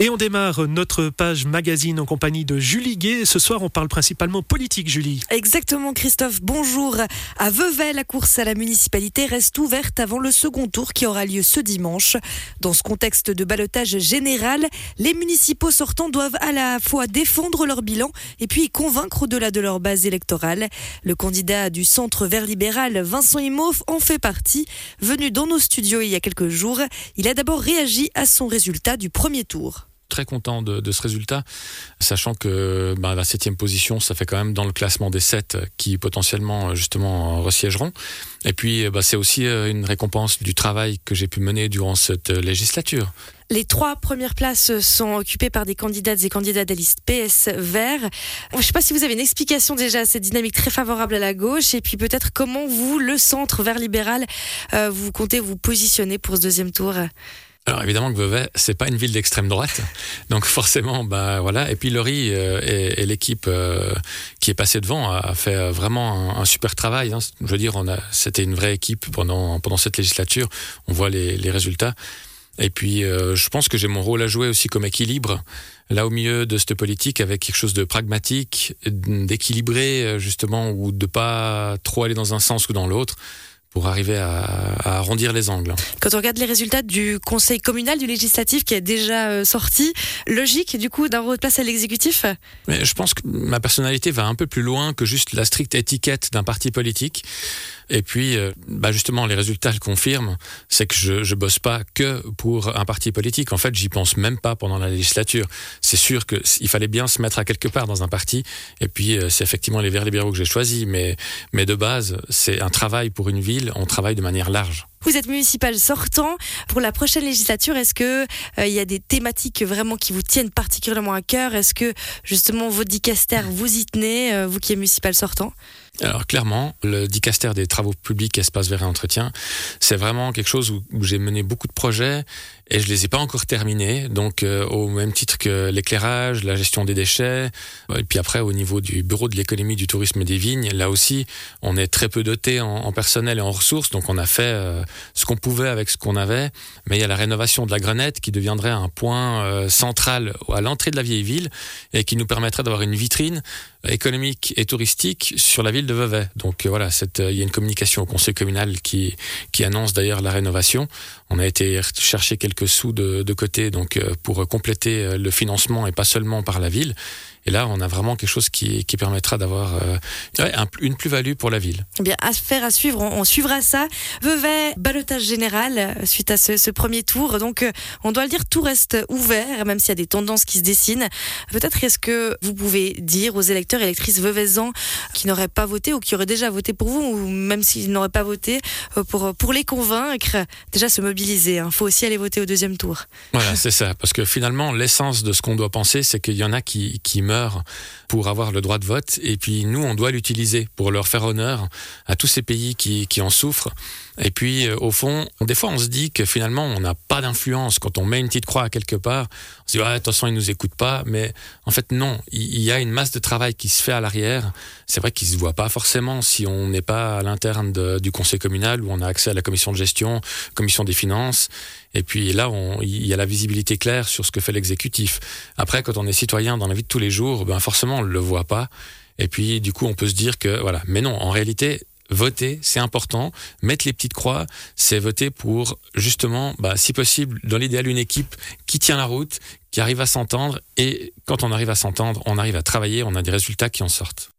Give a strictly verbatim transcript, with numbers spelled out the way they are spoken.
Et on démarre notre page magazine en compagnie de Julie Gay. Ce soir, on parle principalement politique, Julie. Exactement, Christophe. Bonjour. À Vevey, la course à la municipalité reste ouverte avant le second tour qui aura lieu ce dimanche. Dans ce contexte de ballottage général, les municipaux sortants doivent à la fois défendre leur bilan et puis convaincre au-delà de leur base électorale. Le candidat du Centre Vert Libéral, Vincent Imhoff, en fait partie. Venu dans nos studios il y a quelques jours, il a d'abord réagi à son résultat du premier tour. Très content de, de ce résultat, sachant que bah, la septième position, ça fait quand même dans le classement des sept qui potentiellement justement resiégeront. Et puis bah, c'est aussi une récompense du travail que j'ai pu mener durant cette législature. Les trois premières places sont occupées par des candidates et candidats de la liste P S Vert. Je ne sais pas si vous avez une explication déjà à cette dynamique très favorable à la gauche, et puis peut-être comment vous, le Centre Vert Libéral, euh, vous comptez vous positionner pour ce deuxième tour. Alors évidemment que Vevey, c'est pas une ville d'extrême droite, donc forcément, bah voilà. Et puis Laurie euh, et, et l'équipe euh, qui est passée devant a fait vraiment un, un super travail. Hein. Je veux dire, on a, c'était une vraie équipe pendant pendant cette législature. On voit les, les résultats. Et puis, euh, je pense que j'ai mon rôle à jouer aussi comme équilibre, là au milieu de cette politique, avec quelque chose de pragmatique, d'équilibré justement, ou de pas trop aller dans un sens ou dans l'autre, pour arriver à, à arrondir les angles. Quand on regarde les résultats du conseil communal, du législatif qui est déjà euh, sorti, logique du coup d'un rôle de place à l'exécutif ? Mais je pense que ma personnalité va un peu plus loin que juste la stricte étiquette d'un parti politique. Et puis, euh, bah justement, les résultats le confirment, c'est que je, je bosse pas que pour un parti politique. En fait, j'y pense même pas pendant la législature. C'est sûr que il fallait bien se mettre à quelque part dans un parti. Et puis, euh, c'est effectivement les Verts libéraux que j'ai choisis. Mais, mais de base, c'est un travail pour une ville. On travaille de manière large. Vous êtes municipal sortant. Pour la prochaine législature, est-ce que euh, il y a des thématiques vraiment qui vous tiennent particulièrement à cœur ? Est-ce que justement votre dicaster vous y tenez, euh, vous qui êtes municipal sortant ? Alors clairement, le dicaster des travaux publics, espaces verts et entretien, c'est vraiment quelque chose où, où j'ai mené beaucoup de projets et je les ai pas encore terminés. Donc euh, au même titre que l'éclairage, la gestion des déchets, et puis après au niveau du bureau de l'économie, du tourisme et des vignes, là aussi on est très peu doté en, en personnel et en ressources, donc on a fait euh, ce qu'on pouvait avec ce qu'on avait. Mais il y a la rénovation de la Grenette qui deviendrait un point euh, central à l'entrée de la vieille ville et qui nous permettrait d'avoir une vitrine économique et touristique sur la ville de Vevey. Donc euh, voilà, cette, euh, il y a une communication au conseil communal qui qui annonce d'ailleurs la rénovation. On a été chercher quelques sous de, de côté donc euh, pour compléter le financement et pas seulement par la ville. Et là, on a vraiment quelque chose qui, qui permettra d'avoir euh, ouais, un, une plus-value pour la ville. Eh bien, affaire à suivre, on, on suivra ça. Vevey, ballottage général suite à ce, ce premier tour. Donc, euh, on doit le dire, tout reste ouvert, même s'il y a des tendances qui se dessinent. Peut-être est-ce que vous pouvez dire aux électeurs et électrices veveysans qui n'auraient pas voté ou qui auraient déjà voté pour vous, ou même s'ils n'auraient pas voté, euh, pour, pour les convaincre, déjà se mobiliser. Il hein. faut aussi aller voter au deuxième tour. Voilà, c'est ça. Parce que finalement, l'essence de ce qu'on doit penser, c'est qu'il y en a qui, qui meurent pour avoir le droit de vote, et puis nous on doit l'utiliser pour leur faire honneur à tous ces pays qui, qui en souffrent. Et puis euh, au fond, des fois on se dit que finalement on n'a pas d'influence quand on met une petite croix à quelque part. On se dit ouais, de toute façon ils nous écoutent pas, mais en fait non, il y a une masse de travail qui se fait à l'arrière. C'est vrai qu'il se voit pas forcément si on n'est pas à l'interne de, du conseil communal où on a accès à la commission de gestion, commission des finances. Et puis là, on, il y a la visibilité claire sur ce que fait l'exécutif. Après, quand on est citoyen dans la vie de tous les jours, ben forcément, on ne le voit pas. Et puis, du coup, on peut se dire que, voilà. Mais non, en réalité, voter, c'est important. Mettre les petites croix, c'est voter pour, justement, bah, si possible, dans l'idéal, une équipe qui tient la route, qui arrive à s'entendre. Et quand on arrive à s'entendre, on arrive à travailler, on a des résultats qui en sortent.